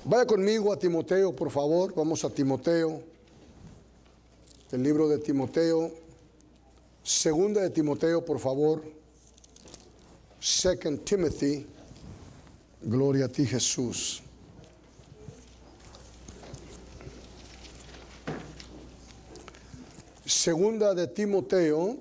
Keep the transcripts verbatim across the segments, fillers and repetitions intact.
Vaya conmigo a Timoteo, por favor. Vamos a Timoteo. El libro de Timoteo. Segunda de Timoteo, por favor. Second Timothy. Gloria a ti, Jesús. Segunda de Timoteo.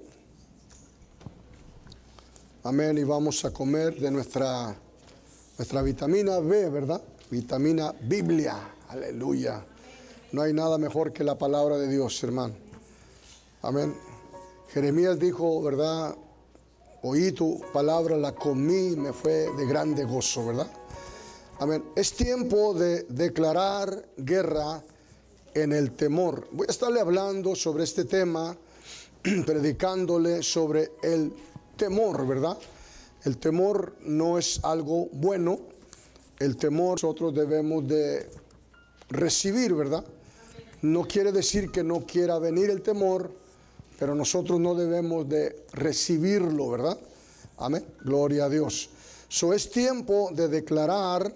Amén. Y vamos a comer de nuestra, nuestra vitamina B, ¿verdad? Vitamina Biblia. Aleluya. No hay nada mejor que la palabra de Dios, hermano. Amén. Jeremías dijo, ¿verdad? Oí tu palabra, la comí, me fue de grande gozo, ¿verdad? Amén. Es tiempo de declarar guerra en el temor. Voy a estarle hablando sobre este tema, predicándole sobre el temor, ¿verdad? El temor no es algo bueno. El temor nosotros debemos de recibir, ¿verdad? No quiere decir que no quiera venir el temor, pero nosotros no debemos de recibirlo, ¿verdad? Amén. Gloria a Dios. So es tiempo de declarar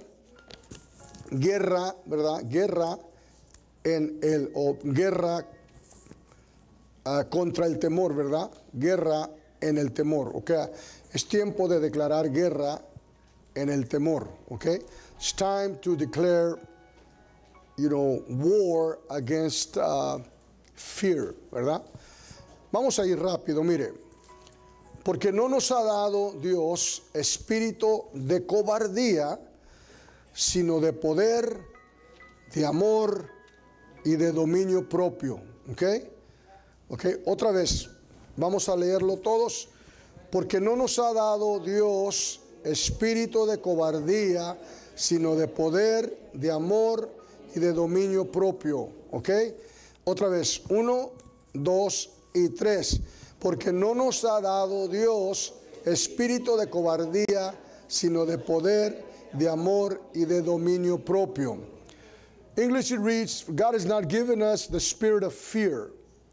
guerra, ¿verdad? Guerra en el, o guerra uh, contra el temor, ¿verdad? Guerra en el temor, ¿ok? Es tiempo de declarar guerra en el temor, ¿ok? It's time to declare, you know, war against uh, fear, ¿verdad? Vamos a ir rápido, mire. Porque no nos ha dado Dios espíritu de cobardía, sino de poder, de amor y de dominio propio, ¿ok? ¿Ok? Otra vez, vamos a leerlo todos. Porque no nos ha dado Dios espíritu de cobardía, sino de poder, de amor y de dominio propio, ¿ok? Otra vez, uno, dos y tres. Porque no nos ha dado Dios espíritu de cobardía, sino de poder, de amor y de dominio propio. English it reads, God has not given us the spirit of fear,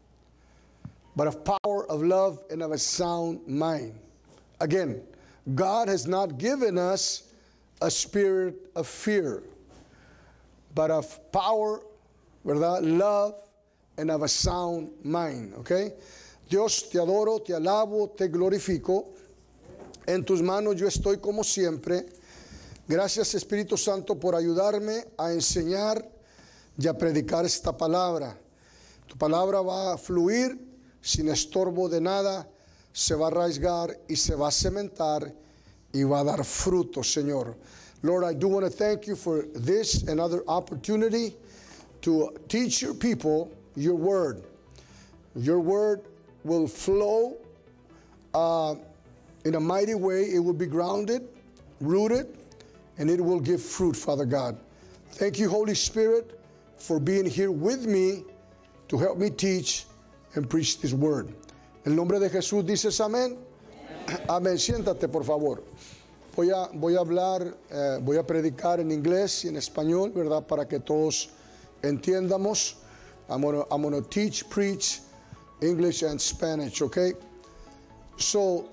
but of power, of love, and of a sound mind. Again, God has not given us a spirit of fear, but of power, ¿verdad? Love, and of a sound mind. Okay? Dios, te adoro, te alabo, te glorifico. En tus manos yo estoy como siempre. Gracias, Espíritu Santo, por ayudarme a enseñar y a predicar esta palabra. Tu palabra va a fluir sin estorbo de nada, se va a arraigar y se va a cementar y va a dar fruto, Señor. Lord, I do want to thank you for this and other opportunity to teach your people your word. Your word will flow uh, in a mighty way. It will be grounded, rooted, and it will give fruit, Father God. Thank you, Holy Spirit, for being here with me to help me teach and preach this word. En nombre de Jesús dices amén. Amén. Siéntate, por favor. Voy a, voy a hablar, eh, voy a predicar en inglés y en español, ¿verdad? Para que todos entiendamos. I'm gonna, I'm gonna teach, preach English and Spanish, okay? So,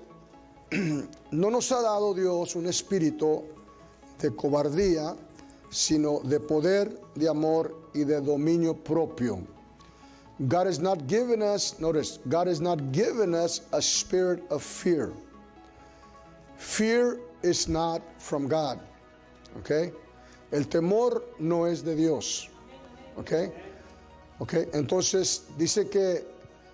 no nos ha dado Dios un espíritu de cobardía, sino de poder, de amor y de dominio propio. God has not given us, notice, God has not given us a spirit of fear. Fear is not from God, okay? El temor no es de Dios, okay? Okay, entonces dice que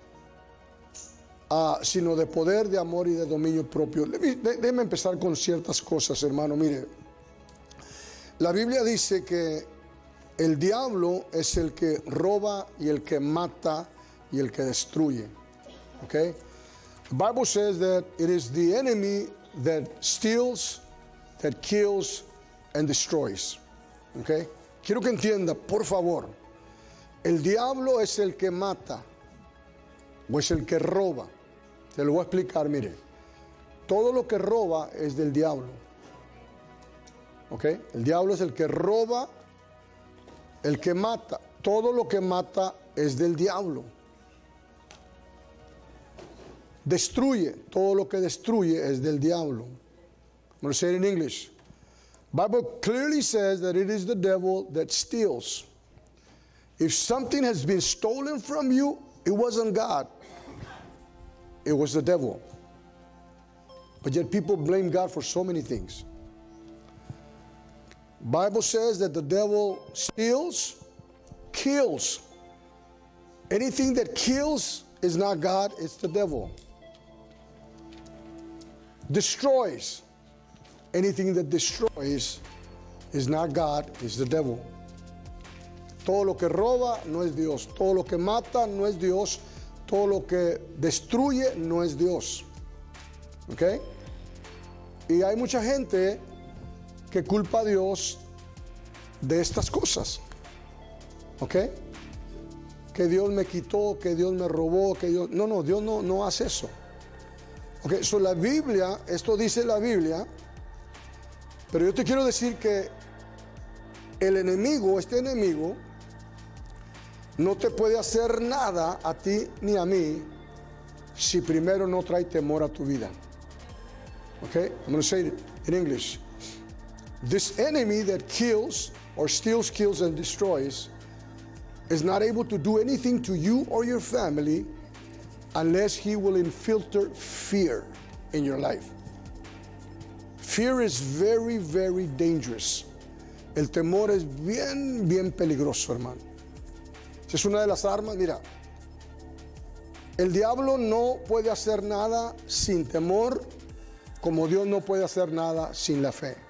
uh, sino de poder, de amor y de dominio propio. Déjeme empezar con ciertas cosas, hermano. Mire, la Biblia dice que el diablo es el que roba y el que mata y el que destruye. Okay? The Bible says that it is the enemy that steals, that kills and destroys. Okay? Quiero que entienda, por favor. El diablo es el que mata o es el que roba. Te lo voy a explicar, mire. Todo lo que roba es del diablo. ¿Ok? El diablo es el que roba, el que mata. Todo lo que mata es del diablo. Destruye. Todo lo que destruye es del diablo. I'm going to say it in English. Bible clearly says that it is the devil that steals. If something has been stolen from you, it wasn't God. It was the devil. But yet people blame God for so many things. Bible says that the devil steals, kills. Anything that kills is not God, it's the devil. Destroys. Anything that destroys is not God, it's the devil. Todo lo que roba no es Dios. Todo lo que mata no es Dios. Todo lo que destruye no es Dios. ¿Ok? Y hay mucha gente que culpa a Dios de estas cosas. ¿Ok? Que Dios me quitó, que Dios me robó, que Dios... No, no, Dios no, no hace eso. Ok, so la Biblia, esto dice la Biblia, pero yo te quiero decir que el enemigo, este enemigo, no te puede hacer nada a ti ni a mí si primero no trae temor a tu vida. Okay? I'm going to say it in English. This enemy that kills or steals, kills, and destroys is not able to do anything to you or your family unless he will infiltrate fear in your life. Fear is very, very dangerous. El temor es bien, bien peligroso, hermano. Es una de las armas, mira. El diablo no puede hacer nada sin temor, como Dios no puede hacer nada sin la fe.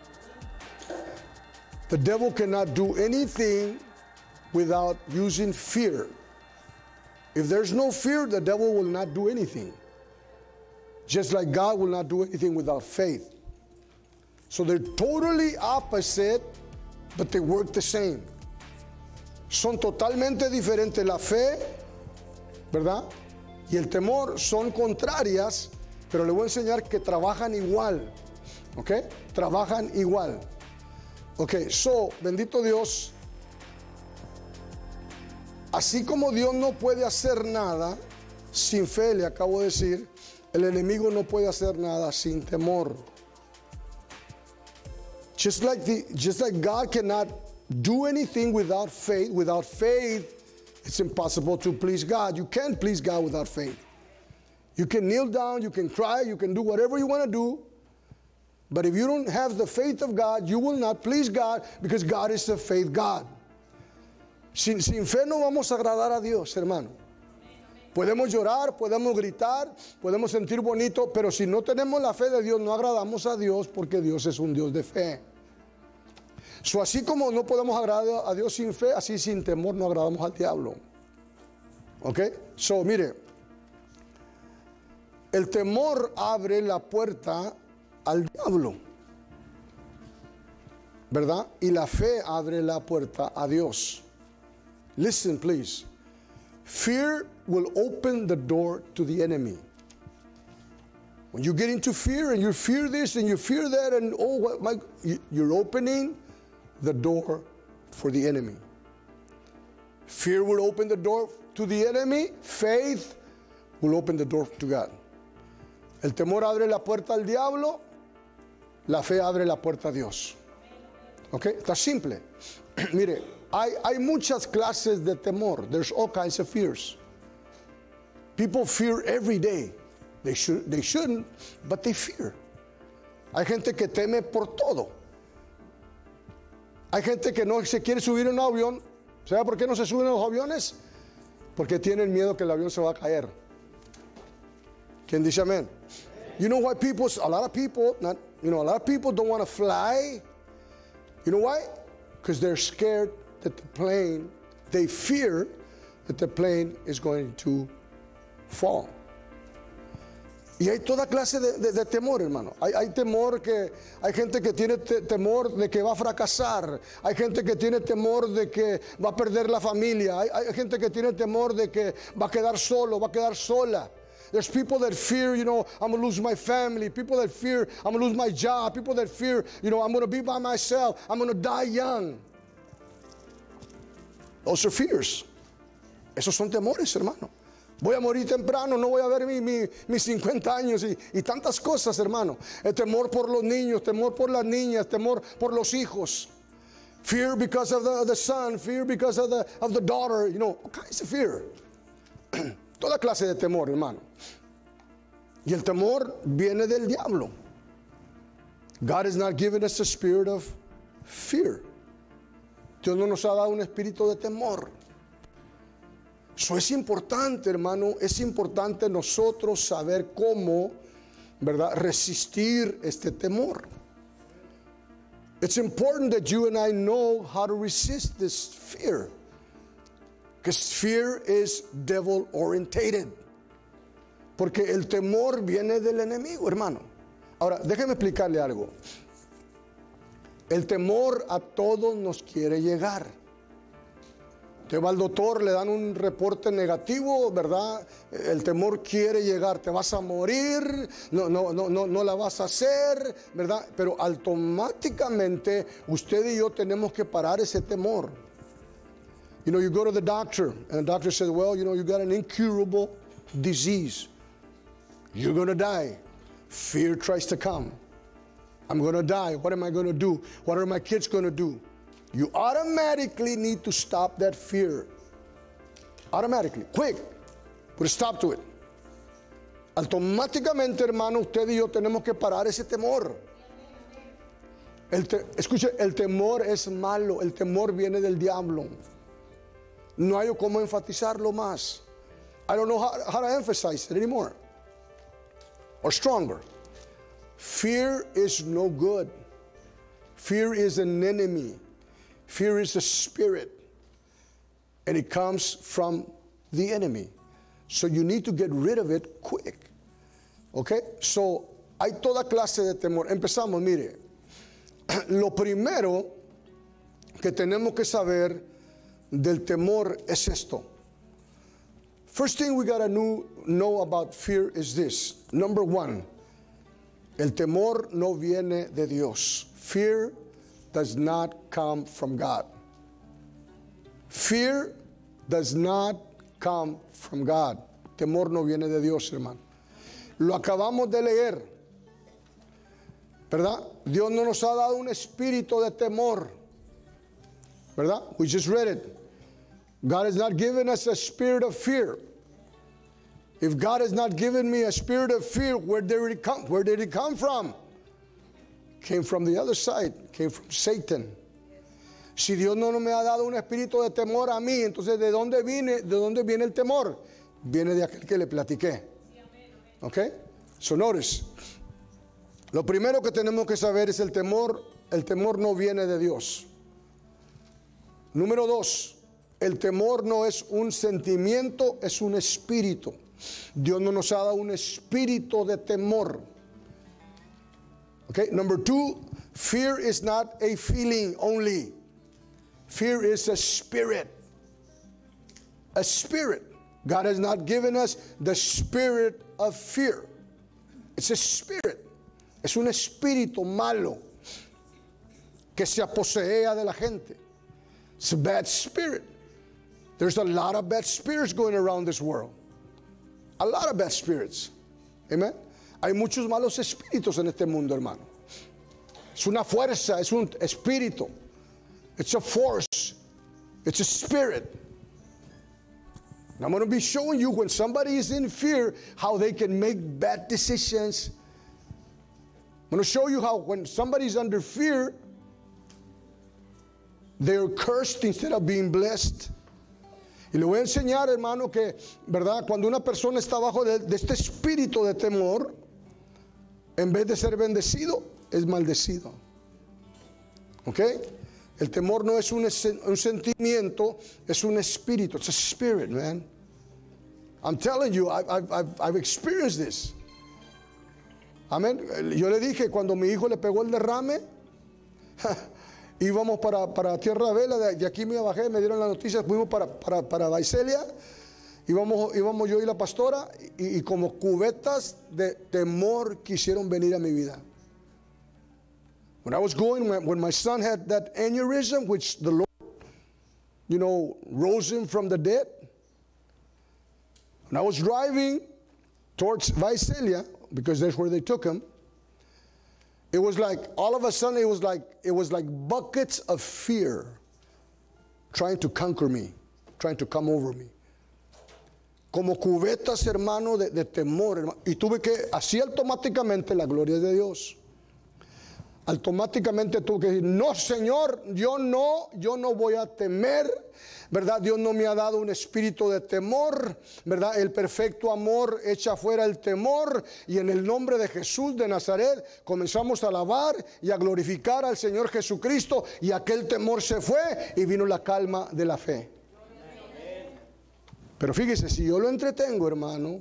The devil cannot do anything without using fear. If there's no fear, the devil will not do anything. Just like God will not do anything without faith. So they're totally opposite, but they work the same. Son totalmente diferentes. La fe, ¿verdad? Y el temor son contrarias, pero le voy a enseñar que trabajan igual. ¿Ok? Trabajan igual. Ok, so, bendito Dios. Así como Dios no puede hacer nada sin fe, le acabo de decir, el enemigo no puede hacer nada sin temor. Just like, the, just like God cannot do anything without faith, without faith, it's impossible to please God. You can't please God without faith. You can kneel down, you can cry, you can do whatever you want to do, but if you don't have the faith of God, you will not please God because God is a faith God. Sin, sin fe no vamos a agradar a Dios, hermano. Podemos llorar, podemos gritar, podemos sentir bonito, pero si no tenemos la fe de Dios, no agradamos a Dios porque Dios es un Dios de fe. So, así como no podemos agradar a Dios sin fe, así sin temor no agradamos al diablo. ¿Ok? So, mire, el temor abre la puerta al diablo, ¿verdad? Y la fe abre la puerta a Dios. Listen, please. Fear will open the door to the enemy. When you get into fear and you fear this and you fear that and oh, what my, you're opening the door for the enemy. Fear will open the door to the enemy. Faith will open the door to God. El temor abre la puerta al diablo. La fe abre la puerta a Dios. ¿Ok? Está simple. Mire, hay, hay muchas clases de temor. There's all kinds of fears. People fear every day. They, should, they shouldn't, but they fear. Hay gente que teme por todo. Hay gente que no se quiere subir en un avión. ¿Sabe por qué no se suben a los aviones? Porque tienen miedo que el avión se va a caer. ¿Quién dice amén? You know why people, a lot of people, not, you know, a lot of people don't want to fly. You know why? Because they're scared that the plane, they fear that the plane is going to fall. Y hay toda clase de, de, de temor, hermano. Hay, hay temor que, hay gente que tiene te, temor de que va a fracasar. Hay gente que tiene temor de que va a perder la familia. Hay, hay gente que tiene temor de que va a quedar solo, va a quedar sola. There's people that fear, you know, I'm going to lose my family. People that fear, I'm going to lose my job. People that fear, you know, I'm going to be by myself. I'm going to die young. Those are fears. Esos son temores, hermano. Voy a morir temprano, no voy a ver mi, mi, mis cincuenta años y, y tantas cosas, hermano. El temor por los niños, temor por las niñas, temor por los hijos. Fear because of the, the son, fear because of the, of the daughter, you know, all kinds of fear. Toda clase de temor, hermano. Y el temor viene del diablo. God has not given us a spirit of fear. Dios no nos ha dado un espíritu de temor. Eso es importante, hermano. Es importante nosotros saber cómo, ¿verdad?, resistir este temor. It's important that you and I know how to resist this fear. Because fear is devil orientated. Porque el temor viene del enemigo, hermano. Ahora, déjeme explicarle algo. El temor a todos nos quiere llegar. Te va al doctor, le dan un reporte negativo, ¿verdad? El temor quiere llegar, te vas a morir, no, no, no, no, no la vas a hacer, ¿verdad? Pero automáticamente usted y yo tenemos que parar ese temor. You know, you go to the doctor, and the doctor says, well, you know, you got an incurable disease. You're going to die. Fear tries to come. I'm going to die. What am I going to do? What are my kids going to do? You automatically need to stop that fear. Automatically. Quick. Put a stop to it. Automáticamente, hermano, usted y yo tenemos que parar ese temor. El te, escuche, el temor es malo. El temor viene del diablo. No hay cómo enfatizarlo más. I don't know how, how to emphasize it anymore. Or stronger. Fear is no good. Fear is an enemy. Fear is a spirit. And it comes from the enemy. So you need to get rid of it quick. Okay? So, hay toda clase de temor. Empezamos, mire. Lo primero que tenemos que saber del temor es esto. First thing we gotta know, know about fear is this. Number one, el temor no viene de Dios. Fear does not come from God. Fear does not come from God. Temor no viene de Dios, hermano. Lo acabamos de leer, ¿verdad? Dios no nos ha dado un espíritu de temor, ¿verdad? We just read it. God has not given us a spirit of fear. If God has not given me a spirit of fear, where did it come? Where did it come from? Came from the other side. Came from Satan. Si Dios no me ha dado un espíritu de temor a mí, entonces ¿de dónde viene? ¿De dónde viene el temor? Viene de aquel que le platiqué. Okay? So notice. Lo primero que tenemos que saber es el temor. El temor no viene de Dios. Número dos. El temor no es un sentimiento, es un espíritu. Dios no nos ha dado un espíritu de temor. Okay, number two, fear is not a feeling only. Fear is a spirit. A spirit. God has not given us the spirit of fear. It's a spirit. Es un espíritu malo que se aposea de la gente. It's a bad spirit. There's a lot of bad spirits going around this world. A lot of bad spirits. Amen. Hay muchos malos espíritus en este mundo, hermano. Es una fuerza, es un espíritu. It's a force. It's a spirit. And I'm going to be showing you when somebody is in fear, how they can make bad decisions. I'm going to show you how when somebody's under fear, they're cursed instead of being blessed. Y le voy a enseñar, hermano, que, ¿verdad? Cuando una persona está bajo de, de este espíritu de temor, en vez de ser bendecido, es maldecido. ¿Ok? El temor no es un, un sentimiento, es un espíritu. It's a spirit, man. I'm telling you, I've, I've, I've experienced this. Amén. Yo le dije, cuando mi hijo le pegó el derrame, íbamos para, para Tierra Vela, de, de aquí me bajé, me dieron las noticias, fuimos para, para, para Baicelia, íbamos, íbamos yo y la pastora, y, y como cubetas de temor quisieron venir a mi vida. When I was going, when, when my son had that aneurysm, which the Lord, you know, rose him from the dead, When I was driving towards Visalia, because that's where they took him, it was like, all of a sudden, it was like, it was like buckets of fear trying to conquer me, trying to come over me. Como cubetas, hermano, de, de temor, hermano. Y tuve que, así automáticamente, la gloria de Dios. Automáticamente tuve que decir, no, Señor, yo no, yo no voy a temer, ¿verdad? Dios no me ha dado un espíritu de temor, ¿verdad? El perfecto amor echa fuera el temor, y en el nombre de Jesús de Nazaret comenzamos a alabar y a glorificar al Señor Jesucristo, y aquel temor se fue y vino la calma de la fe. Pero fíjese, si yo lo entretengo, hermano,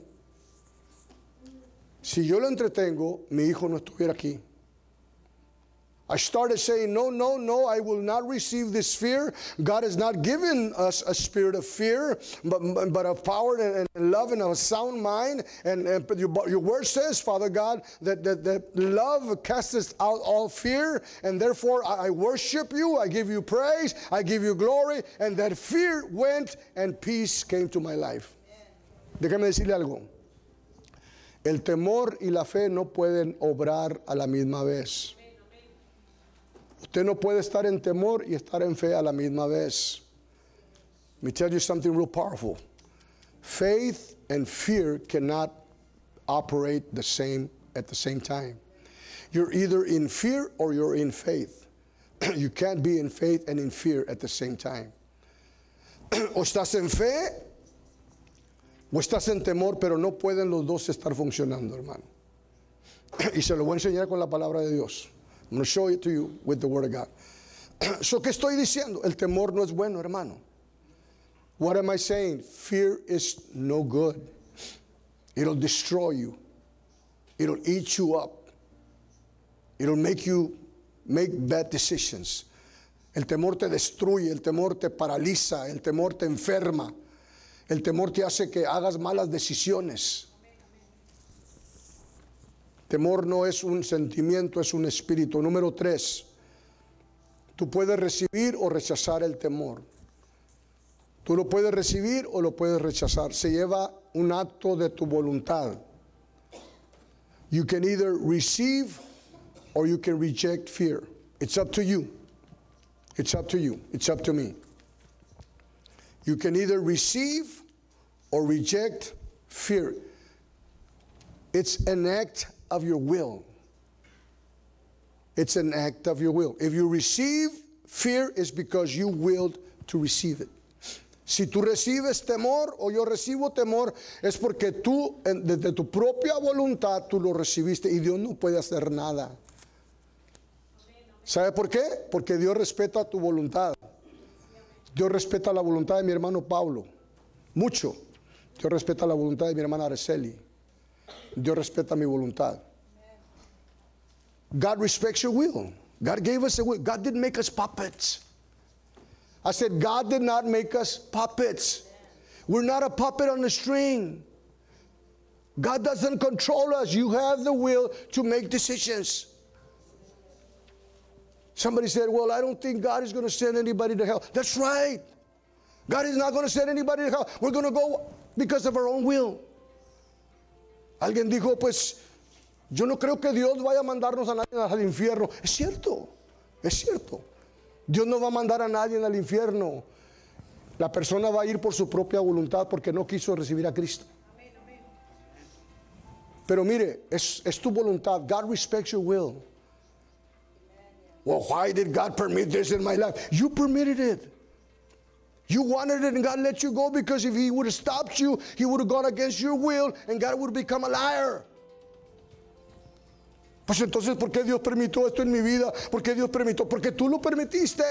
si yo lo entretengo, mi hijo no estuviera aquí. I started saying, no, no, no, I will not receive this fear. God has not given us a spirit of fear, but, but of power and, and love and a sound mind. And, and your, your word says, Father God, that, that, that love casteth out all fear. And therefore, I, I worship you, I give you praise, I give you glory. And that fear went and peace came to my life. Déjame decirle algo. El temor y la fe no pueden obrar a la misma vez. Usted no puede estar en temor y estar en fe a la misma vez. Let me tell you something real powerful. Faith and fear cannot operate the same at the same time. You're either in fear or you're in faith. You can't be in faith and in fear at the same time. O estás en fe o estás en temor, pero no pueden los dos estar funcionando, hermano. Y se lo voy a enseñar con la palabra de Dios. I'm going to show it to you with the word of God. So, ¿qué estoy diciendo? El temor no es bueno, hermano. What am I saying? Fear is no good. It'll destroy you. It'll eat you up. It'll make you make bad decisions. El temor te destruye, el temor te paraliza, el temor te enferma. El temor te hace que hagas malas decisiones. Temor no es un sentimiento, es un espíritu. Número tres, tú puedes recibir o rechazar el temor. Tú lo puedes recibir o lo puedes rechazar. Se lleva un acto de tu voluntad. You can either receive or you can reject fear. It's up to you. It's up to you. It's up to me. You can either receive or reject fear. It's an act of your will. It's an act of your will. If you receive fear, it's because you willed to receive it. Si tú recibes temor o yo recibo temor, es porque tú, desde tu propia voluntad, tú lo recibiste y Dios no puede hacer nada. ¿Sabe por qué? Porque Dios respeta tu voluntad. Dios respeta la voluntad de mi hermano Pablo. Mucho. Dios respeta la voluntad de mi hermana Araceli. Dios respeta mi voluntad. God respects your will. God gave us a will. God didn't make us puppets. I said, God did not make us puppets. We're not a puppet on a string. God doesn't control us. You have the will to make decisions. Somebody said, well, I don't think God is going to send anybody to hell. That's right. God is not going to send anybody to hell. We're going to go because of our own will. Alguien dijo, pues, yo no creo que Dios vaya a mandarnos a nadie al infierno. Es cierto, es cierto. Dios no va a mandar a nadie al infierno. La persona va a ir por su propia voluntad porque no quiso recibir a Cristo. Pero mire, es, es tu voluntad. God respects your will. Well, why did God permit this in my life? You permitted it. You wanted it and God let you go because if He would have stopped you, He would have gone against your will and God would have become a liar. Pues entonces, ¿por qué Dios permitió esto en mi vida? ¿Por qué Dios permitió? Porque tú lo permitiste.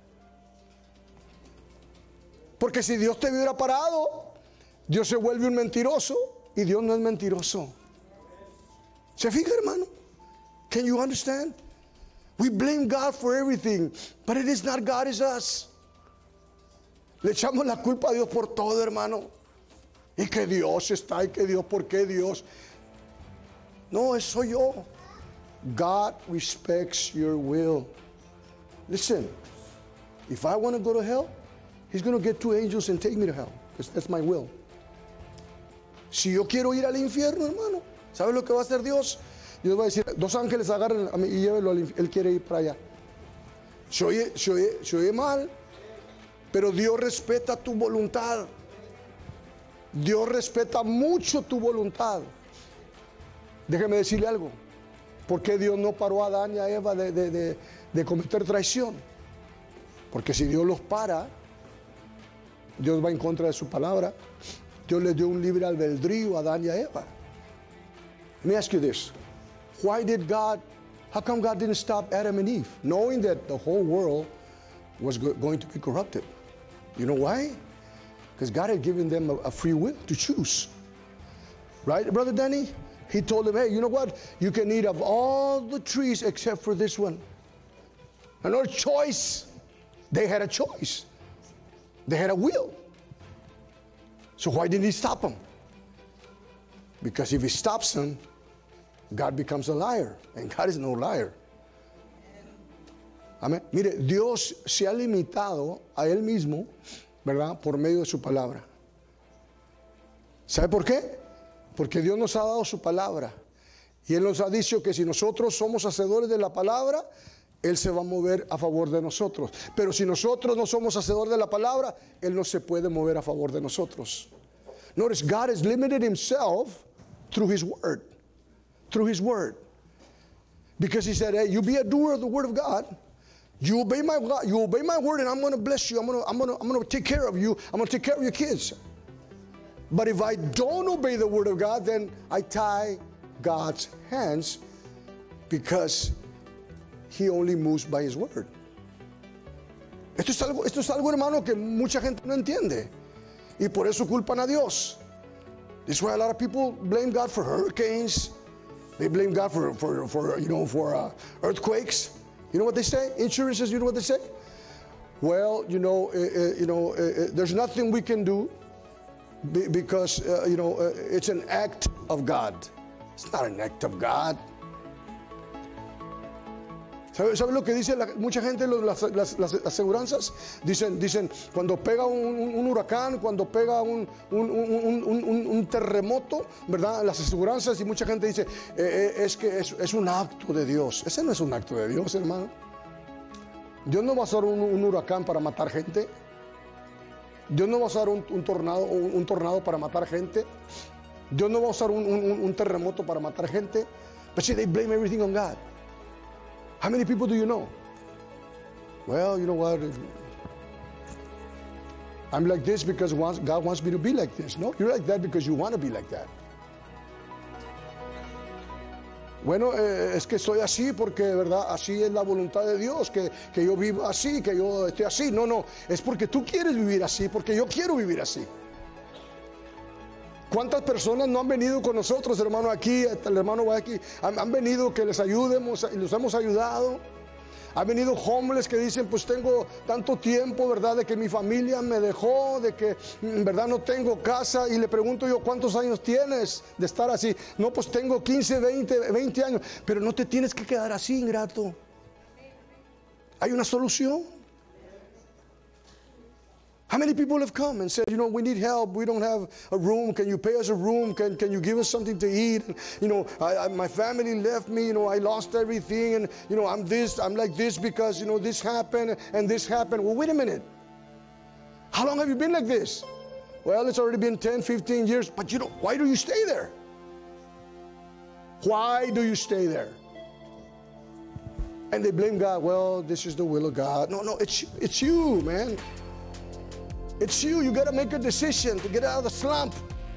Porque si Dios te hubiera parado, Dios se vuelve un mentiroso y Dios no es mentiroso. ¿Se fija, hermano? Can you understand? We blame God for everything, but it is not God, it's us. Le echamos la culpa a Dios por todo, hermano. Y que Dios está, y que Dios, ¿por qué Dios? No, eso soy yo. God respects your will. Listen, if I want to go to hell, He's going to get two angels and take me to hell, because that's my will. Si yo quiero ir al infierno, hermano, ¿sabes lo que va a hacer Dios? Dios va a decir, dos ángeles agarren a mí y llévenlo al infierno. Él quiere ir para allá. Se oye, se oye, se oye mal, pero Dios respeta tu voluntad. Dios respeta mucho tu voluntad. Déjeme decirle algo. ¿Por qué Dios no paró a Adán y a Eva de, de, de, de cometer traición? Porque si Dios los para, Dios va en contra de su palabra. Dios les dio un libre albedrío a Adán y a Eva. Let me ask you this. Why did God, how come God didn't stop Adam and Eve, knowing that the whole world was go going to be corrupted? You know why? Because God had given them a, a free will to choose. Right, Brother Danny? He told them, hey, you know what? You can eat of all the trees except for this one. Another choice. They had a choice. They had a will. So why didn't he stop them? Because if he stops them, God becomes a liar. And God is no liar. Amén. Mire, Dios se ha limitado a Él mismo, ¿verdad? Por medio de su palabra. ¿Sabe por qué? Porque Dios nos ha dado su palabra. Y Él nos ha dicho que si nosotros somos hacedores de la palabra, Él se va a mover a favor de nosotros. Pero si nosotros no somos hacedores de la palabra, Él no se puede mover a favor de nosotros. Notice, God has limited Himself through His word. Through His word. Because He said, hey, you be a doer of the word of God. You obey my God, you obey my word, and I'm going to bless you. I'm going to, I'm going to, I'm going to take care of you. I'm going to take care of your kids. But if I don't obey the word of God, then I tie God's hands, because He only moves by His word. Esto es algo, esto es algo, hermano, que mucha gente no entiende. Y por eso culpan a Dios. This is why a lot of people blame God for hurricanes. They blame God for, for, for you know, for uh, earthquakes. You know what they say? Insurances, you know what they say? Well, you know, uh, uh, you know, uh, uh, there's nothing we can do be, because, uh, you know, uh, it's an act of God. It's not an act of God. ¿Sabe, sabe lo que dice la, mucha gente, los, las, las, las aseguranzas? Dicen, dicen, cuando pega un, un huracán, cuando pega un, un, un, un, un terremoto, ¿verdad? Las aseguranzas, y mucha gente dice, eh, eh, es que es, es un acto de Dios. Ese no es un acto de Dios, hermano. Dios no va a usar un, un huracán para matar gente. Dios no va a usar un, un, tornado, un, un tornado para matar gente. Dios no va a usar un, un, un terremoto para matar gente. But see, they blame everything on God. How many people do you know? Well, you know what? I'm like this because God wants me to be like this. No, you're like that because you want to be like that. Bueno, eh, es que soy así porque, de verdad, así es la voluntad de Dios, que, que yo viva así, que yo esté así. No, no, es porque tú quieres vivir así, porque yo quiero vivir así. ¿Cuántas personas no han venido con nosotros, hermano, aquí? El hermano va aquí. Han, han venido que les ayudemos y los hemos ayudado. Han venido homeless que dicen, pues tengo tanto tiempo, ¿verdad? De que mi familia me dejó, de que, en verdad, no tengo casa. Y le pregunto yo, ¿cuántos años tienes de estar así? No, pues tengo quince, veinte, veinte años. Pero no te tienes que quedar así, ingrato. Hay una solución. How many people have come and said, you know, we need help. We don't have a room. Can you pay us a room? Can, can you give us something to eat? And, you know, I, I, my family left me. You know, I lost everything. And, you know, I'm this, I'm like this because, you know, this happened and this happened. Well, wait a minute. How long have you been like this? Well, it's already been ten, fifteen years. But, you know, why do you stay there? Why do you stay there? And they blame God. Well, this is the will of God. No, no, it's, it's you, man. It's you. You got to make a decision to get out of the slump.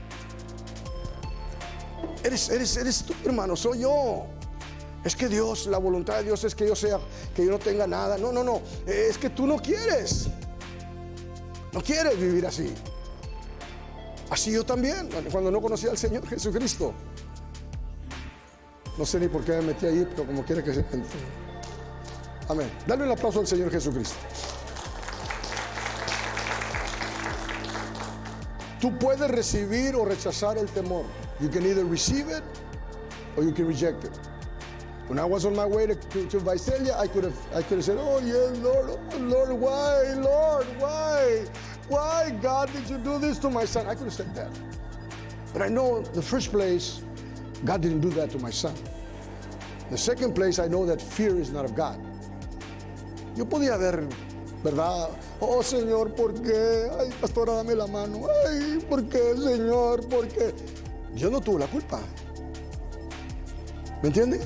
Eres, eres, eres tú, hermano. Soy yo. Es que Dios, la voluntad de Dios es que yo sea, que yo no tenga nada. No, no, no. Es que tú no quieres. No quieres vivir así. Así yo también, cuando no conocía al Señor Jesucristo. No sé ni por qué me metí ahí, pero como quiera que sea. Amén. Dale un aplauso al Señor Jesucristo. Tú puedes recibir o rechazar el temor. You can either receive it or you can reject it. When I was on my way to, to, to Visalia, I could have I could have said, oh yes, Lord, oh Lord, why, Lord, why? Why, God, did you do this to my son? I could have said that. But I know the first place, God didn't do that to my son. The second place, I know that fear is not of God. Yo podía ver, ¿verdad? Oh, Señor, ¿por qué? Ay, pastora, dame la mano. Ay, ¿por qué, Señor? ¿Por qué? Dios no tuvo la culpa. ¿Me entiende?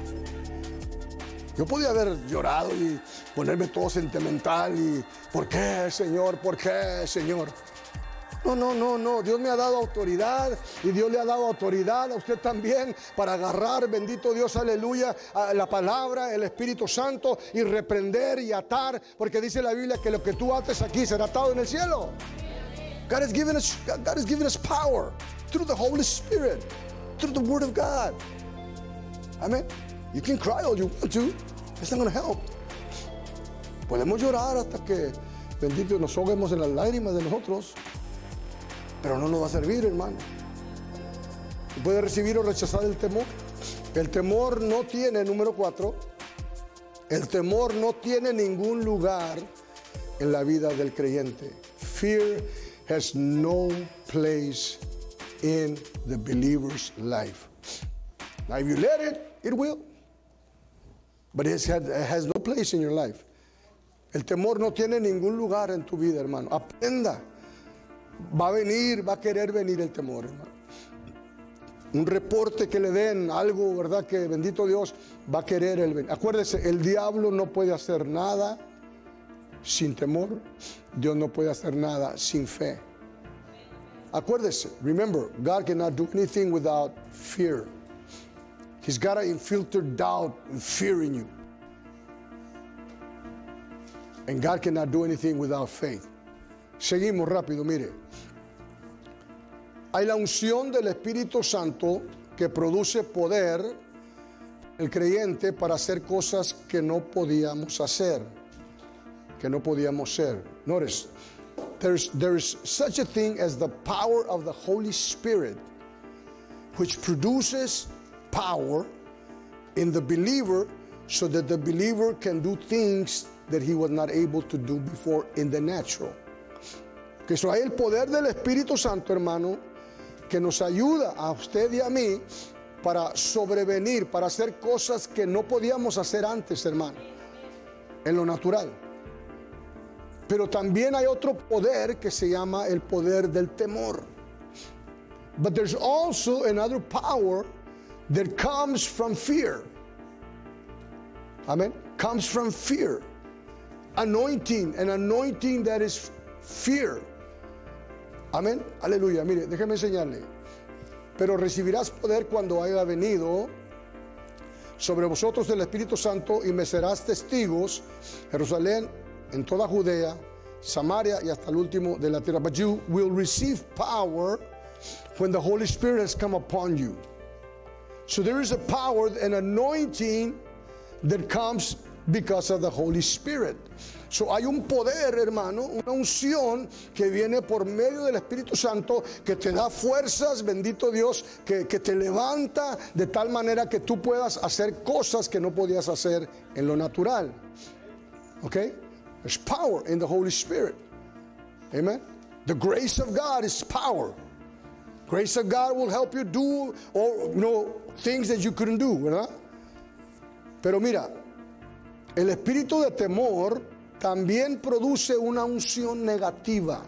Yo podía haber llorado y ponerme todo sentimental y ¿por qué, Señor? ¿Por qué, Señor? No, no, no, no. Dios me ha dado autoridad y Dios le ha dado autoridad a usted también para agarrar, bendito Dios, aleluya, a la palabra, el Espíritu Santo y reprender y atar, porque dice la Biblia que lo que tú ates aquí será atado en el cielo. God has given us, God has given us power through the Holy Spirit, through the Word of God. Amen. You can cry all you want to. It's not going to help. Podemos llorar hasta que, bendito, nos ahoguemos en las lágrimas de nosotros, pero no nos va a servir, hermano. Puede recibir o rechazar el temor. El temor no tiene, número cuatro, el temor no tiene ningún lugar en la vida del creyente. Fear has no place in the believer's life. Now, if you let it, it will. But it has no place in your life. El temor no tiene ningún lugar en tu vida, hermano. Aprenda. Va a venir, va a querer venir el temor, hermano. Un reporte que le den, algo, ¿verdad? Que bendito Dios va a querer el venir. Acuérdese, el diablo no puede hacer nada sin temor. Dios no puede hacer nada sin fe. Acuérdese, remember, God cannot do anything without fear. He's got to infiltrate doubt and fear in you. And God cannot do anything without faith. Seguimos rápido, mire. Hay la unción del Espíritu Santo que produce poder el creyente para hacer cosas que no podíamos hacer, que no podíamos ser. Notice, there's, there is such a thing as the power of the Holy Spirit, which produces power in the believer so that the believer can do things that he was not able to do before in the natural. Que eso hay el poder del Espíritu Santo, hermano, que nos ayuda a usted y a mí para sobrevenir, para hacer cosas que no podíamos hacer antes, hermano, en lo natural. Pero también hay otro poder que se llama el poder del temor. But there's also another power that comes from fear. Amen. Comes from fear. Anointing, an anointing that is fear. Amén, aleluya. Mire, déjeme enseñarle. Pero recibirás poder cuando haya venido sobre vosotros el Espíritu Santo y me serás testigos, Jerusalén, en toda Judea, Samaria y hasta el último de la tierra. But you will receive power when the Holy Spirit has come upon you. So there is a power, an anointing that comes because of the Holy Spirit. So hay un poder, hermano, una unción que viene por medio del Espíritu Santo que te da fuerzas, bendito Dios, que, que te levanta de tal manera que tú puedas hacer cosas que no podías hacer en lo natural. Okay? There's power in the Holy Spirit. Amen. The grace of God is power. Grace of God will help you do or, you know, things that you couldn't do, ¿verdad? Pero mira, el espíritu de temor también produce una unción negativa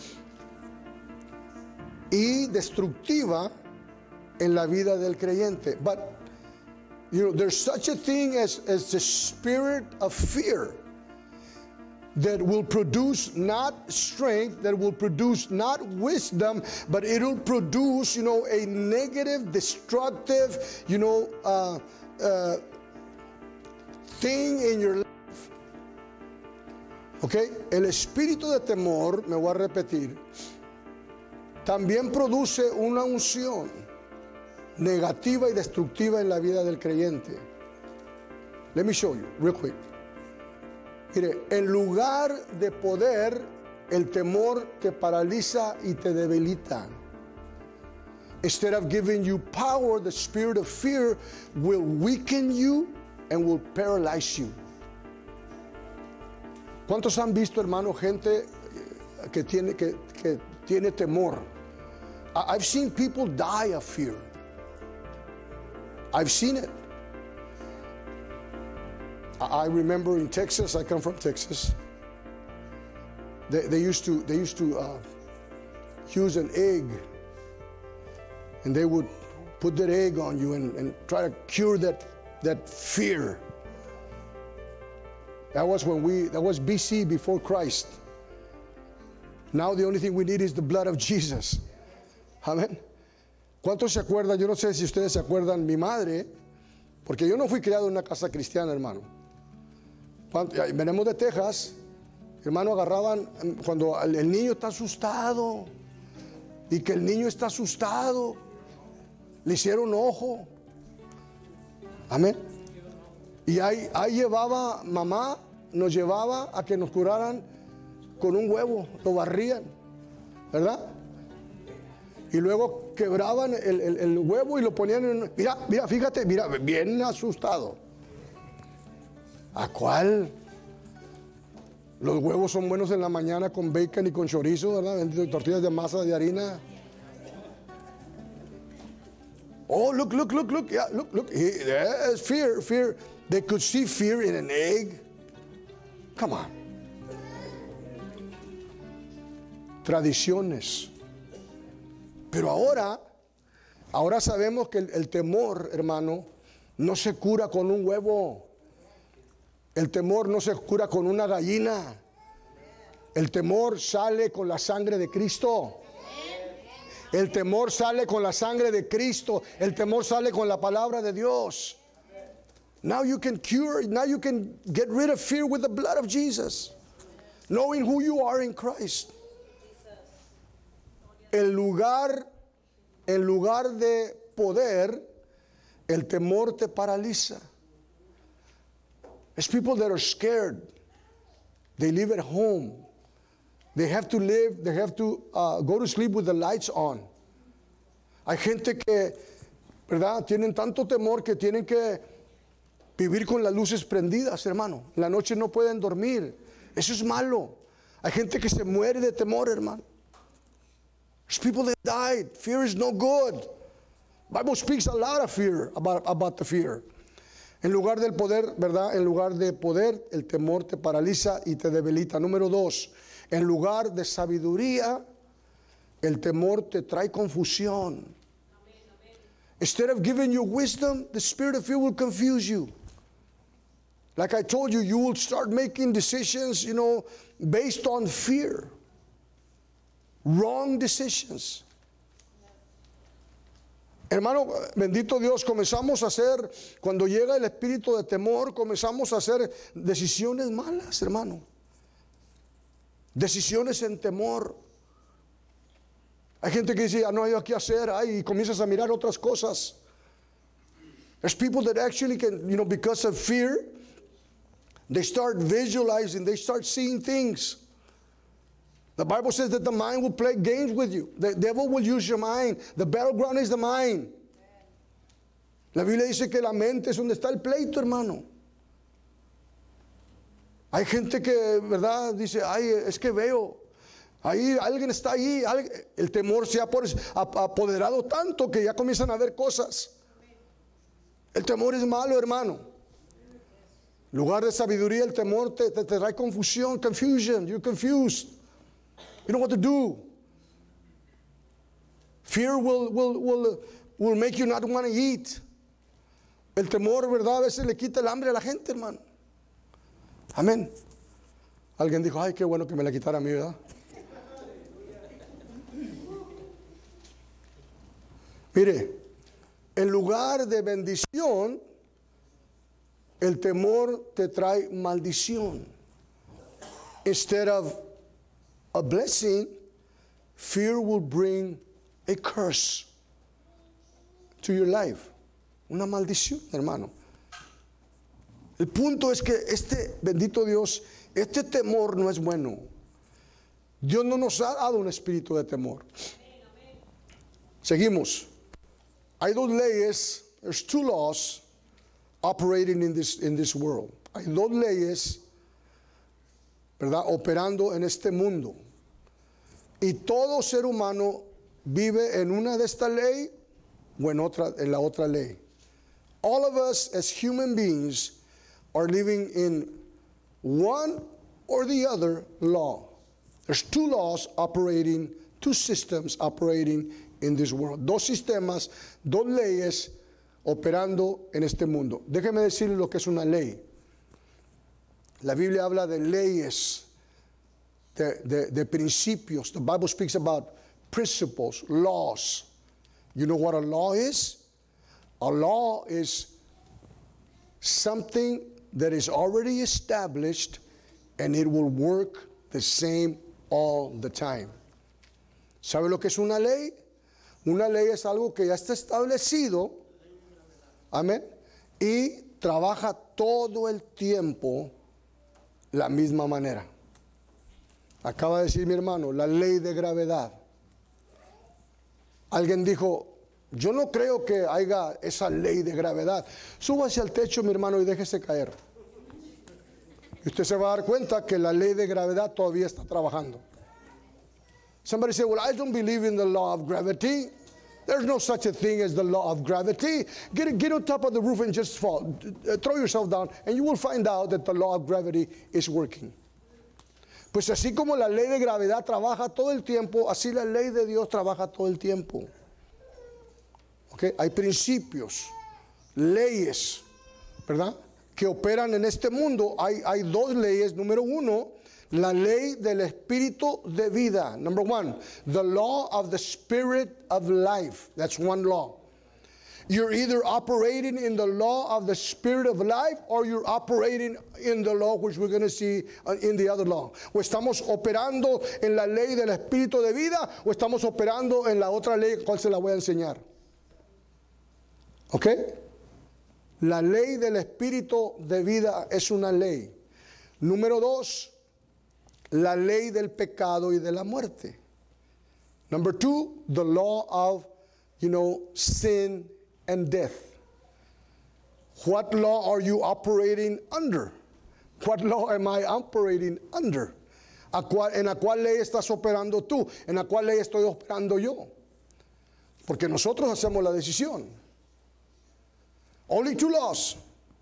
y destructiva en la vida del creyente. But, you know, there's such a thing as, as the spirit of fear that will produce not strength, that will produce not wisdom, but it will produce, you know, a negative, destructive, you know, uh, uh, thing in your life. Ok, el espíritu de temor, me voy a repetir, también produce una unción negativa y destructiva en la vida del creyente. Let me show you real quick. Mire, en lugar de poder, el temor te paraliza y te debilita. Instead of giving you power, the spirit of fear will weaken you and will paralyze you. ¿Cuántos han visto, hermano, gente que tiene, que, que tiene temor? I- I've seen people die of fear. I've seen it. I I remember in Texas, I come from Texas. They, they used to, they used to uh, use an egg, and they would put that egg on you and, and try to cure that, that fear. That was when we, that was B C, before Christ. Now the only thing we need is the blood of Jesus. Amén. ¿Cuántos se acuerdan? Yo no sé si ustedes se acuerdan, mi madre, porque yo no fui criado en una casa cristiana, hermano. Cuando, venimos de Texas, hermano, agarraban cuando el, el niño está asustado y que el niño está asustado, le hicieron ojo. Amén. Y ahí, ahí llevaba mamá, nos llevaba a que nos curaran con un huevo, lo barrían, ¿verdad? Y luego quebraban el, el, el huevo y lo ponían en... Mira, mira, fíjate, mira, bien asustado. ¿A cuál? Los huevos son buenos en la mañana con bacon y con chorizo, ¿verdad? Tortillas de masa de harina. Oh, look, look, look, look, yeah, look, look. He, there's fear, fear. They could see fear in an egg. Come on. Tradiciones. Pero ahora, ahora sabemos que el, el temor, hermano, no se cura con un huevo. El temor no se cura con una gallina. El temor sale con la sangre de Cristo. El temor sale con la sangre de Cristo. El temor sale con la palabra de Dios. Now you can cure, now you can get rid of fear with the blood of Jesus. Knowing who you are in Christ. En lugar, en lugar de poder, el temor te paraliza. There's people that are scared. They live at home. They have to live, they have to uh, go to sleep with the lights on. Hay gente que, ¿verdad? Tienen tanto temor que tienen que vivir con las luces prendidas, hermano. En la noche no pueden dormir. Eso es malo. Hay gente que se muere de temor, hermano. There's people that died. Fear is no good. Bible speaks a lot of fear, about, about the fear. En lugar del poder, ¿verdad? En lugar de poder, el temor te paraliza y te debilita. Número dos, en lugar de sabiduría, el temor te trae confusión. Instead of giving you wisdom, the spirit of fear will confuse you. Like I told you, you will start making decisions, you know, based on fear. Wrong decisions. Hermano, bendito Dios, comenzamos a hacer, cuando llega el espíritu de temor, comenzamos a hacer decisiones malas, hermano. Decisiones en temor. Hay gente que dice, ah, no hay qué hacer, ay, y comienzas a mirar otras cosas. There's people that actually can, you know, because of fear, they start visualizing, they start seeing things. The Bible says that the mind will play games with you. The devil will use your mind. The battleground is the mind. La Biblia dice que la mente es donde está el pleito, hermano. Hay gente que, ¿verdad? Dice, ay, es que veo. Ahí alguien está ahí. El temor se ha apoderado tanto que ya comienzan a ver cosas. El temor es malo, hermano. En lugar de sabiduría, el temor te, te, te trae confusión, confusion. You're confused. You know what to do. Fear will, will, will, will make you not want to eat. El temor, ¿verdad? A veces le quita el hambre a la gente, hermano. Amén. Alguien dijo, ay, qué bueno que me la quitara a mí, ¿verdad? Mire, en lugar de bendición, el temor te trae maldición. Instead of a blessing, fear will bring a curse to your life. Una maldición, hermano. El punto es que este, bendito Dios, este temor no es bueno. Dios no nos ha dado un espíritu de temor. Seguimos. Hay dos leyes, there's two laws operating in this, in this world. Hay dos leyes, ¿verdad? Operando en este mundo. Y todo ser humano vive en una de esta ley o en otra, en la otra ley. All of us as human beings are living in one or the other law. There's two laws operating, two systems operating in this world. Dos sistemas, dos leyes operando en este mundo. Déjeme decirle lo que es una ley. La Biblia habla de leyes, de, de, de principios. The Bible speaks about principles, laws. You know what a law is? A law is something that is already established and it will work the same all the time. ¿Sabe lo que es una ley? Una ley es algo que ya está establecido. Amén. Y trabaja todo el tiempo la misma manera. Acaba de decir mi hermano, la ley de gravedad. Alguien dijo, yo no creo que haya esa ley de gravedad. Súbase al techo, mi hermano, y déjese caer. Y usted se va a dar cuenta que la ley de gravedad todavía está trabajando. Somebody say, well, I don't believe in the law of gravity. There's no such a thing as the law of gravity. Get, get on top of the roof and just fall. Throw yourself down and you will find out that the law of gravity is working. Pues así como la ley de gravedad trabaja todo el tiempo, así la ley de Dios trabaja todo el tiempo. Okay? Hay principios, leyes, ¿verdad?, que operan en este mundo. Hay, hay dos leyes. Número uno, la ley del espíritu de vida. Number one, the law of the spirit of life. That's one law. You're either operating in the law of the spirit of life or you're operating in the law which we're going to see in the other law. O estamos operando en la ley del espíritu de vida o estamos operando en la otra ley, cual se la voy a enseñar. ¿Ok? La ley del espíritu de vida es una ley. Número dos, la ley del pecado y de la muerte. Number two, the law of, you know, sin and death. What law are you operating under? What law am I operating under? ¿A cuál, ¿En la cuál ley estás operando tú? ¿En la cuál ley estoy operando yo? Porque nosotros hacemos la decisión. Only two laws.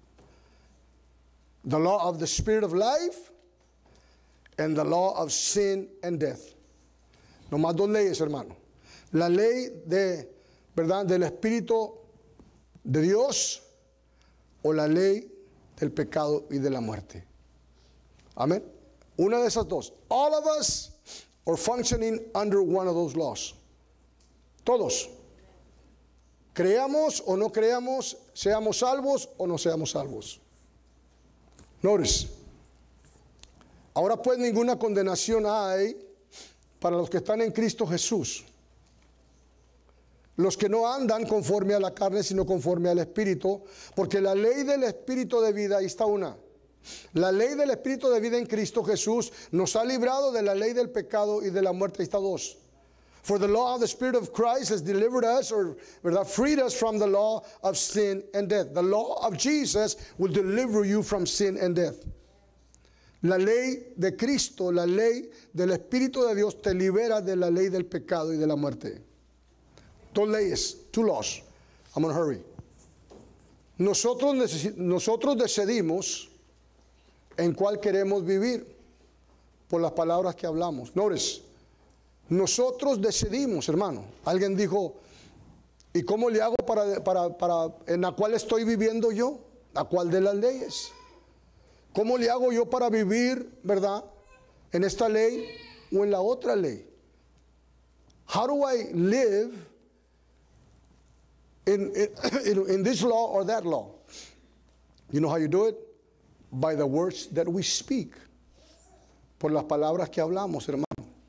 The law of the spirit of life and the law of sin and death. No más dos leyes, hermano. La ley de, ¿verdad?, del espíritu de Dios o la ley del pecado y de la muerte. Amén. Una de esas dos. All of us are functioning under one of those laws. Todos. Creamos o no creamos, seamos salvos o no seamos salvos. Notice. Ahora pues ninguna condenación hay para los que están en Cristo Jesús. Los que no andan conforme a la carne, sino conforme al Espíritu, porque la ley del Espíritu de vida, ahí está una. La ley del Espíritu de vida en Cristo Jesús nos ha librado de la ley del pecado y de la muerte, ahí está dos. For the law of the Spirit of Christ has delivered us, or ¿verdad?, freed us from the law of sin and death. The law of Jesus will deliver you from sin and death. La ley de Cristo, la ley del Espíritu de Dios te libera de la ley del pecado y de la muerte. Dos leyes, two laws. I'm going to hurry. Nosotros, nosotros decidimos en cuál queremos vivir por las palabras que hablamos. Notice, nosotros decidimos, hermano. Alguien dijo, ¿y cómo le hago para, para, para en la cual estoy viviendo yo? ¿A cuál de las leyes? ¿Cómo le hago yo para vivir, verdad, en esta ley o en la otra ley? How do I live in, in, in this law or that law? You know how you do it? By the words that we speak. Por las palabras que hablamos, hermano.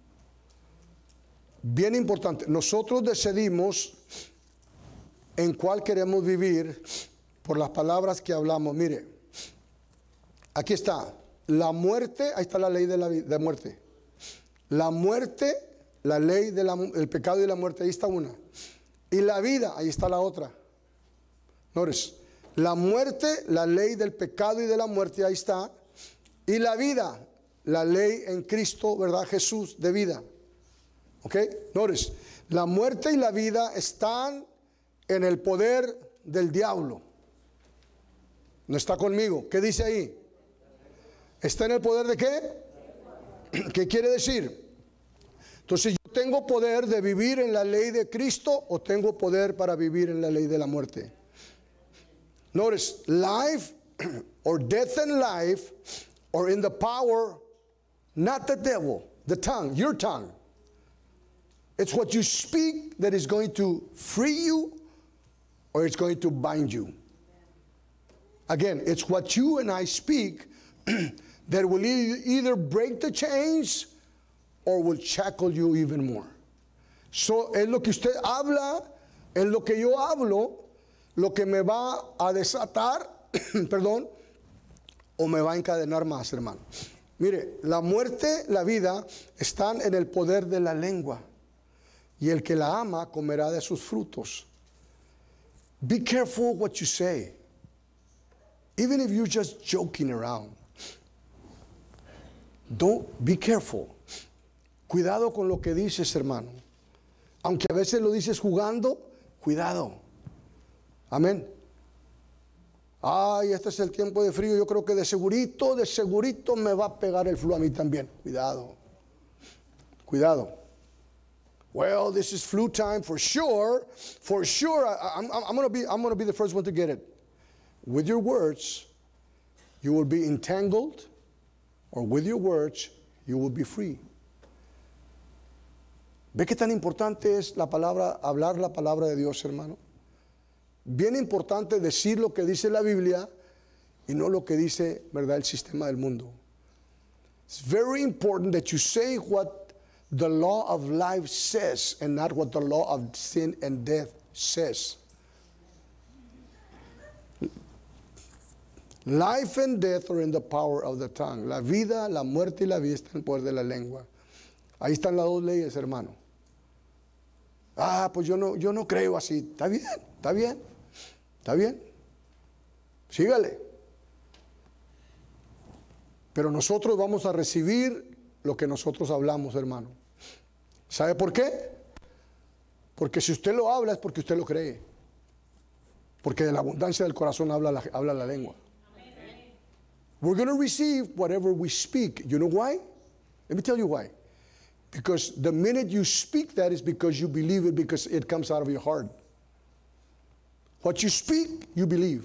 Bien importante. Nosotros decidimos en cuál queremos vivir por las palabras que hablamos. Mire, aquí está. La muerte, ahí está la ley de la de muerte. La muerte, la ley del pecado y la muerte, ahí está una. Y la vida, ahí está la otra. Notice, la muerte, la ley del pecado y de la muerte, ahí está. Y la vida, la ley en Cristo, ¿verdad? Jesús de vida. ¿Ok? Notice, la muerte y la vida están en el poder del diablo. No está conmigo. ¿Qué dice ahí? ¿Está en el poder de qué? ¿Qué quiere decir? Entonces, ¿yo tengo poder de vivir en la ley de Cristo o tengo poder para vivir en la ley de la muerte? Notice, life or death and life are in the power, not the devil, the tongue, your tongue. It's what you speak that is going to free you or it's going to bind you. Again, it's what you and I speak that will e- either break the chains or will shackle you even more. So, es lo que usted habla, es lo que yo hablo, lo que me va a desatar, perdón, o me va a encadenar más, hermano. Mire, la muerte, la vida están en el poder de la lengua, y el que la ama comerá de sus frutos. Be careful what you say, even if you're just joking around. Don't be careful. Cuidado con lo que dices, hermano. Aunque a veces lo dices jugando, cuidado. Amén. Ay, este es el tiempo de frío. Yo creo que de segurito, de segurito me va a pegar el flu a mí también. Cuidado. Cuidado. Well, this is flu time for sure. For sure, I, I'm, I'm going to be, I'm going to be the first one to get it. With your words, you will be entangled, or with your words, you will be free. ¿Ve qué tan importante es la palabra, hablar la palabra de Dios, hermano? Bien importante decir lo que dice la Biblia y no lo que dice, ¿verdad?, el sistema del mundo. It's very important that you say what the law of life says and not what the law of sin and death says. Life and death are in the power of the tongue. La vida, la muerte y la vida están en el poder de la lengua. Ahí están las dos leyes, hermano. Ah, pues yo no, yo no creo así. Está bien, está bien, está bien. Sígale. Pero nosotros vamos a recibir lo que nosotros hablamos, hermano. ¿Sabe por qué? Porque si usted lo habla es porque usted lo cree. Porque de la abundancia del corazón habla la, habla la lengua. We're going to receive whatever we speak. You know why? Let me tell you why. Because the minute you speak that is because you believe it, because it comes out of your heart. What you speak, you believe.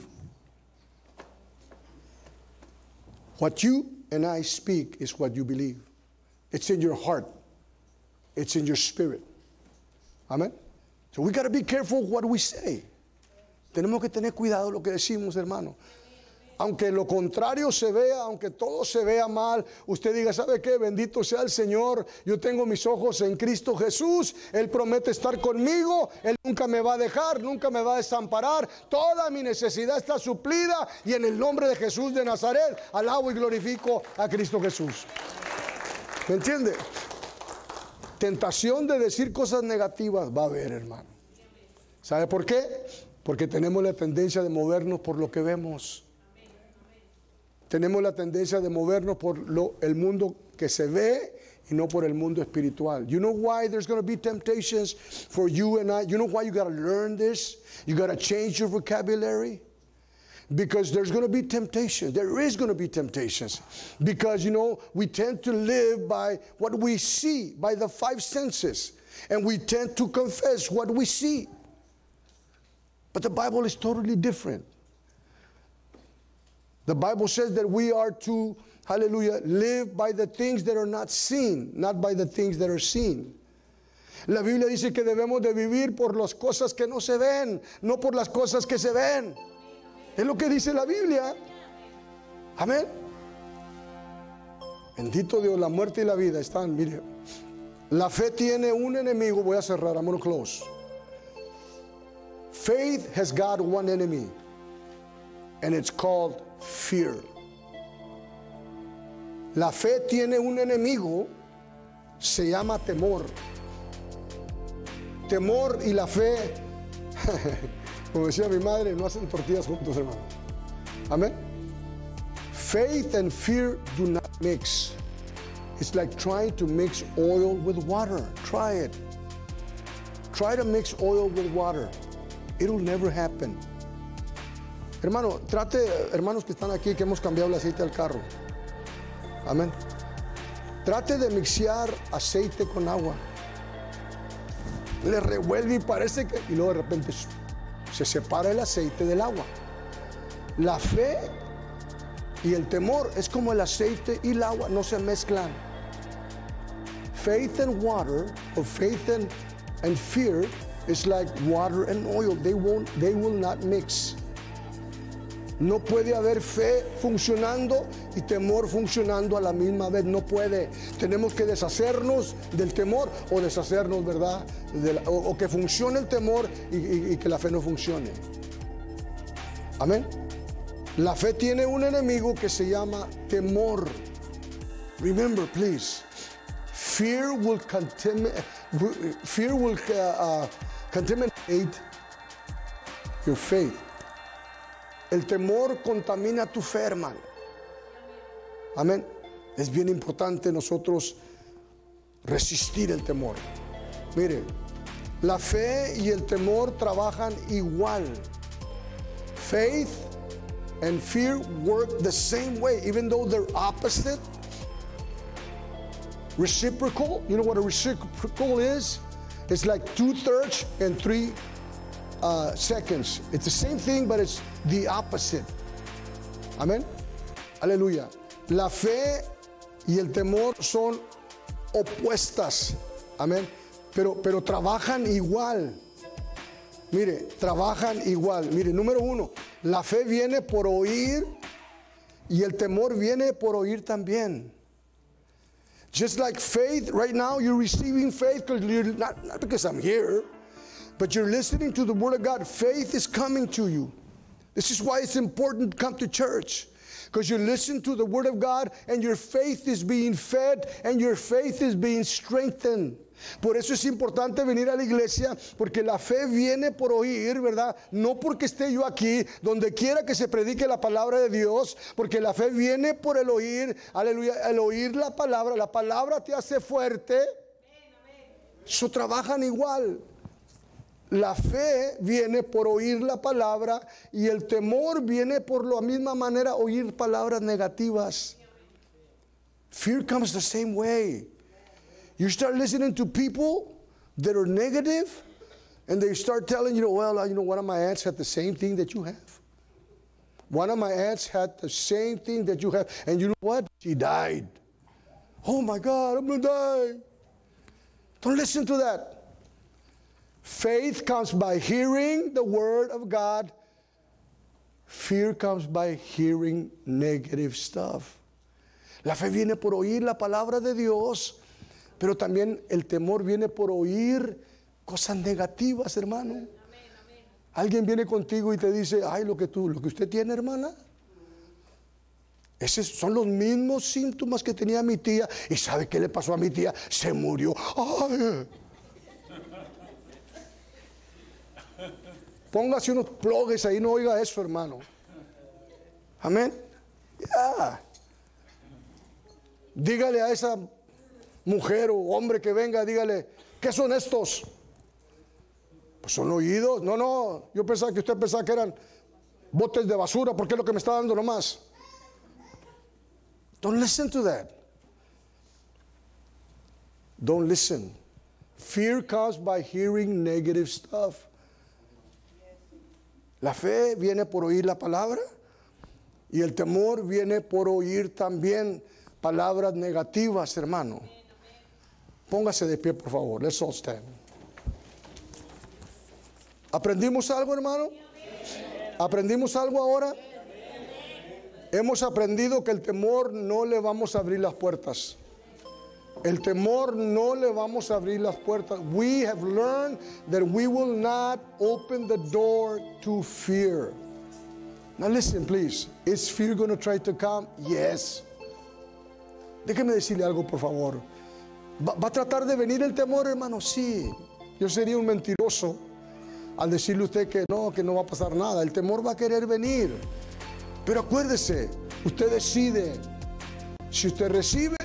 What you and I speak is what you believe. It's in your heart. It's in your spirit. Amen. So we got to be careful what we say. Tenemos que tener cuidado lo que decimos, hermano. Aunque lo contrario se vea, aunque todo se vea mal, usted diga, ¿sabe qué? Bendito sea el Señor, yo tengo mis ojos en Cristo Jesús, Él promete estar conmigo, Él nunca me va a dejar, nunca me va a desamparar, toda mi necesidad está suplida y en el nombre de Jesús de Nazaret, alabo y glorifico a Cristo Jesús. ¿Me entiende? Tentación de decir cosas negativas va a haber, hermano. ¿Sabe por qué? Porque tenemos la tendencia de movernos por lo que vemos. Tenemos la tendencia de movernos por lo, el mundo que se ve y no por el mundo espiritual. You know why there's going to be temptations for you and I? You know why you got to learn this? You got to change your vocabulary? Because there's going to be temptations. There is going to be temptations. Because, you know, we tend to live by what we see, by the five senses. And we tend to confess what we see. But the Bible is totally different. The Bible says that we are to, hallelujah, live by the things that are not seen, not by the things that are seen. La Biblia dice que debemos de vivir por las cosas que no se ven, no por las cosas que se ven. Es lo que dice la Biblia. Amén. Bendito Dios, la muerte y la vida están, mire. La fe tiene un enemigo, voy a cerrar, I'm going to close. Faith has got one enemy, and it's called fear. La fe tiene un enemigo, se llama temor. Temor y la fe, como decía mi madre, no hacen tortillas juntos, hermano. Amén. Faith and fear do not mix. It's like trying to mix oil with water. Try it. Try to mix oil with water. It'll never happen. Hermano, trate, hermanos que están aquí, que hemos cambiado el aceite del carro. Amén. Trate de mixear aceite con agua. Le revuelve y parece que... Y luego de repente se separa el aceite del agua. La fe y el temor es como el aceite y el agua, no se mezclan. Faith and water, or faith and, and fear, is like water and oil. They won't, they will not mix. No puede haber fe funcionando y temor funcionando a la misma vez. No puede. Tenemos que deshacernos del temor o deshacernos, ¿verdad? De la, o, o que funcione el temor y, y, y que la fe no funcione. Amén. La fe tiene un enemigo que se llama temor. Remember, please. Fear will contaminate. Fear will uh, uh, contaminate your faith. El temor contamina tu fe, hermano. Amén. Es bien importante nosotros resistir el temor. Mire, la fe y el temor trabajan igual. Faith and fear work the same way, even though they're opposite. Reciprocal, you know what a reciprocal is? It's like two-thirds and three uh, seconds. It's the same thing, but it's the opposite. Amén. Aleluya. La fe y el temor son opuestas. Amén. Pero, pero trabajan igual. Mire, trabajan igual. Mire, número uno, la fe viene por oír y el temor viene por oír también. Just like faith, right now you're receiving faith because you're not, not because I'm here, but you're listening to the Word of God. Faith is coming to you. This is why it's important to come to church, because you listen to the Word of God and your faith is being fed and your faith is being strengthened. Por eso es importante venir a la iglesia, porque la fe viene por oír, ¿verdad? No porque esté yo aquí, donde quiera que se predique la palabra de Dios, porque la fe viene por el oír, aleluya, el oír la palabra. La palabra te hace fuerte. Eso trabajan igual. La fe viene por oír la palabra y el temor viene por la misma manera oír palabras negativas. Fear comes the same way. You start listening to people that are negative, and they start telling you, well, you know, one of my aunts had the same thing that you have. One of my aunts had the same thing that you have, and you know what? She died. Oh my God, I'm going to die. Don't listen to that. Faith comes by hearing the Word of God. Fear comes by hearing negative stuff. La fe viene por oír la palabra de Dios. Pero también el temor viene por oír cosas negativas, hermano. Amén, amén. Alguien viene contigo y te dice, ay, lo que tú, lo que usted tiene, hermana, esos son los mismos síntomas que tenía mi tía. ¿Y sabe qué le pasó a mi tía? Se murió. Ay. Póngase unos plugs ahí, no oiga eso, hermano. Amén. Ya. Yeah. Dígale a esa mujer o hombre que venga, dígale, ¿qué son estos? Pues son oídos. No, no, yo pensaba que usted pensaba que eran botes de basura, porque es lo que me está dando nomás. Don't listen to that. Don't listen. Fear comes by hearing negative stuff. La fe viene por oír la palabra y el temor viene por oír también palabras negativas, hermano. Póngase de pie, por favor. Let's all stand. ¿Aprendimos algo, hermano? ¿Aprendimos algo ahora? Hemos aprendido que el temor no le vamos a abrir las puertas. El temor no le vamos a abrir las puertas. We have learned that we will not open the door to fear. Now listen, please. Is fear going to try to come? Yes. Déjeme decirle algo, por favor. ¿Va, ¿Va a tratar de venir el temor, hermano? Sí. Yo sería un mentiroso al decirle a usted que no, que no va a pasar nada. El temor va a querer venir. Pero acuérdese, usted decide si usted recibe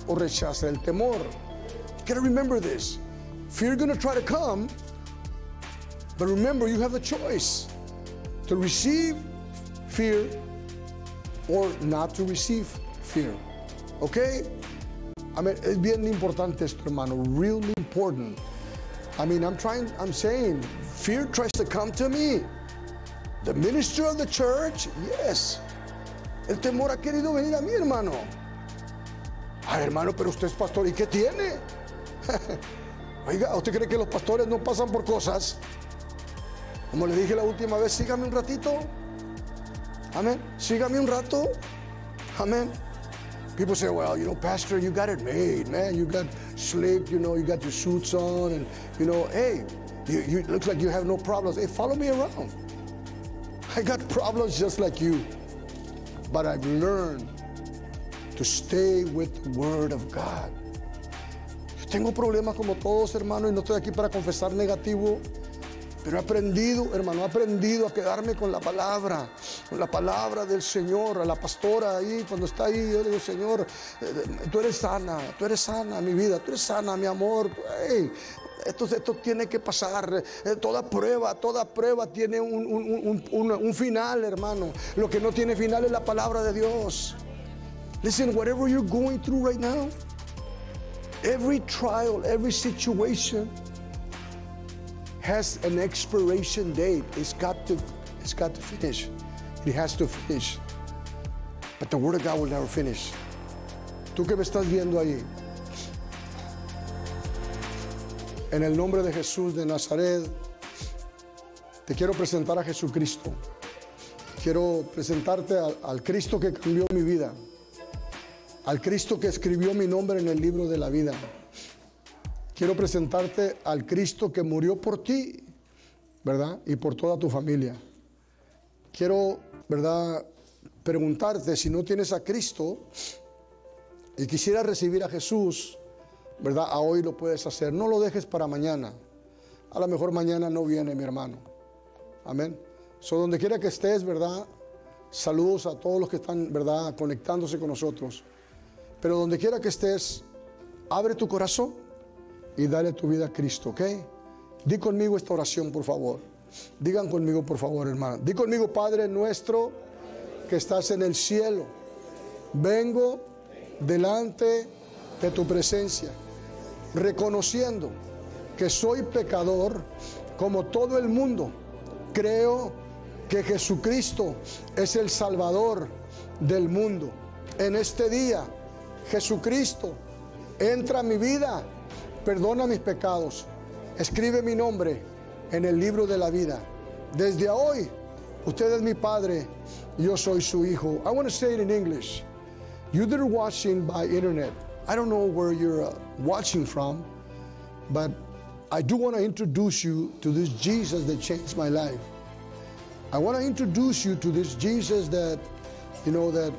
o rechaza el temor. You gotta remember this. Fear is going to try to come, but remember you have the choice to receive fear or not to receive fear. Okay? I mean, es bien importante esto, hermano. Really important. I mean, I'm trying, I'm saying, fear tries to come to me. The minister of the church, yes. El temor ha querido venir a mí, hermano. Ay, hermano, pero usted es pastor, ¿y qué tiene? Oiga, ¿usted cree que los pastores no pasan por cosas? Como le dije la última vez, sígame un ratito. Amén. Sígame un rato. Amén. People say, well, you know, pastor, you got it made, man. You got slick, you know, you got your suits on, and, you know, hey, you, you it looks like you have no problems. Hey, follow me around. I got problems just like you. But I've learned to stay with the Word of God. Yo tengo problemas como todos, hermano, y no estoy aquí para confesar negativo. Pero he aprendido, hermano, he aprendido a quedarme con la palabra, con la palabra del Señor. A la pastora ahí, cuando está ahí, yo le digo, Señor, tú eres sana, tú eres sana, mi vida, tú eres sana, mi amor. Hey, esto, esto tiene que pasar. Toda prueba, toda prueba tiene un, un, un, un, un final, hermano. Lo que no tiene final es la palabra de Dios. Listen, whatever you're going through right now, every trial, every situation has an expiration date. It's got to, it's got to finish. It has to finish. But the Word of God will never finish. Tú que me estás viendo ahí, en el nombre de Jesús de Nazaret, te quiero presentar a Jesucristo. Quiero presentarte al, al Cristo que cambió mi vida, al Cristo que escribió mi nombre en el libro de la vida. Quiero presentarte al Cristo que murió por ti, ¿verdad? Y por toda tu familia. Quiero, ¿verdad?, preguntarte si no tienes a Cristo y quisieras recibir a Jesús, ¿verdad? A hoy lo puedes hacer. No lo dejes para mañana. A lo mejor mañana no viene, mi hermano. Amén. So, donde quiera que estés, ¿verdad? Saludos a todos los que están, ¿verdad?, conectándose con nosotros. Pero donde quiera que estés, abre tu corazón y dale tu vida a Cristo, ¿ok? Di conmigo esta oración, por favor. Digan conmigo, por favor, hermano. Di conmigo, Padre nuestro que estás en el cielo. Vengo delante de tu presencia, reconociendo que soy pecador como todo el mundo. Creo que Jesucristo es el Salvador del mundo. En este día, Jesucristo, entra a mi vida. Perdona mis pecados. Escribe mi nombre en el libro de la vida. Desde hoy, usted es mi Padre, yo soy su Hijo. I want to say it in English. You that are watching by internet, I don't know where you're uh, watching from, but I do want to introduce you to this Jesus that changed my life. I want to introduce you to this Jesus that, you know, that,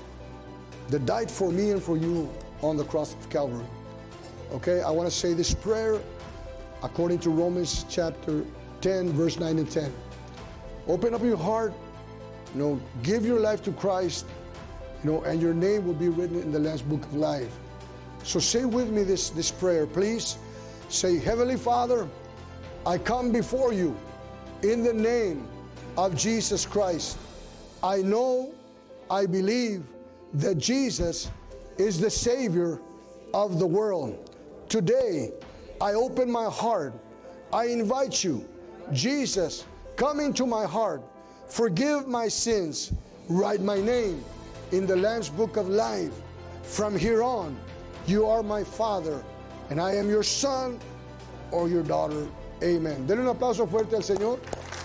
that died for me and for you on the cross of Calvary. Okay, I want to say this prayer according to Romans chapter ten, verse nine and ten. Open up your heart, you know, give your life to Christ, you know, and your name will be written in the Lamb's Book of Life. So say with me this, this prayer, please. Say, Heavenly Father, I come before you in the name of Jesus Christ. I know, I believe that Jesus is the Savior of the world. Today, I open my heart. I invite you, Jesus, come into my heart. Forgive my sins. Write my name in the Lamb's Book of Life. From here on, you are my Father, and I am your son or your daughter. Amen. Denle un aplauso fuerte al Señor.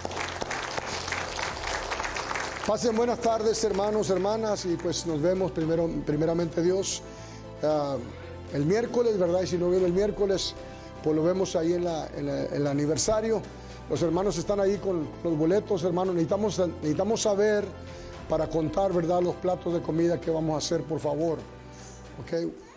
Pasen buenas tardes, hermanos, hermanas, y pues nos vemos primero, primeramente Dios. Uh, El miércoles, ¿verdad? Y si no viene el miércoles, pues lo vemos ahí en, la, en, la, en el aniversario. Los hermanos están ahí con los boletos, hermanos. Necesitamos, necesitamos saber para contar, ¿verdad?, los platos de comida que vamos a hacer, por favor. ¿Ok?